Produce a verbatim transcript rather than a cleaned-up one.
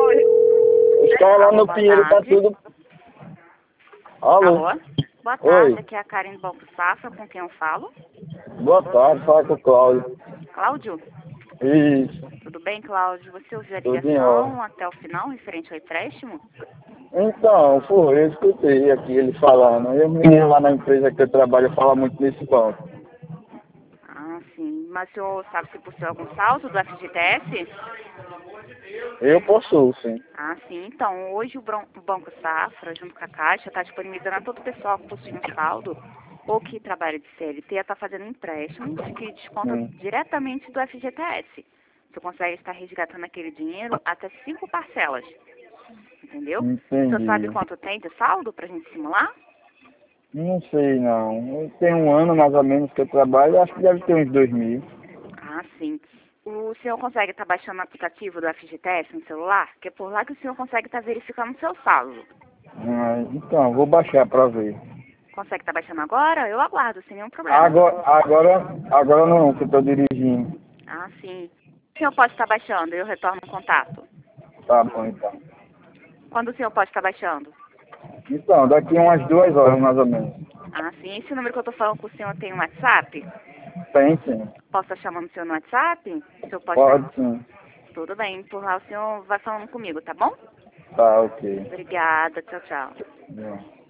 Oi. Os caras lá no Boa Pinheiro tá tarde. tudo... Alô? Alô? Boa Oi. tarde, aqui é a Karen do Banco Safra, com quem eu falo. Boa tarde, fala com o Cláudio. Cláudio? Isso, Tudo bem, Cláudio? Você ouviu a tudo em ordem. ligação até o final, referente ao empréstimo? Então, foi, eu escutei aqui ele falando. E o menino lá na empresa que eu trabalho fala muito nesse banco. Ah, sim. Mas o senhor sabe se possui algum saldo do F G T S? Eu possuo, sim. Ah, sim. Então, hoje o, Bron- o Banco Safra, junto com a Caixa, está disponibilizando a todo o pessoal que possui um saldo ou que trabalha de C L T a estar fazendo empréstimos que desconta Hum, diretamente do F G T S. Você consegue estar resgatando aquele dinheiro até cinco parcelas. Entendeu? O senhor sabe entendi. quanto tem de saldo para a gente simular? Não sei não. Eu tenho um ano mais ou menos que eu trabalho, acho que deve ter uns dois mil. Ah, sim. O senhor consegue estar baixando o aplicativo do F G T S no celular? Que é por lá que o senhor consegue estar verificando o seu saldo. Ah, então, vou baixar pra ver. Consegue estar baixando agora? Eu aguardo, sem nenhum problema. Agora, agora, agora não, que eu tô dirigindo. Ah, sim. O senhor pode estar baixando? Eu retorno o contato. Tá bom, então. Quando o senhor pode estar baixando? Então, daqui umas duas horas mais ou menos. Ah, sim. Esse número que eu estou falando com o senhor tem um WhatsApp? Tem sim. Posso estar chamando o senhor no WhatsApp? O senhor pode estar... Pode sim. Tudo bem. Por lá o senhor vai falando comigo, tá bom? Tá, ok. Obrigada. Tchau, tchau. Bom.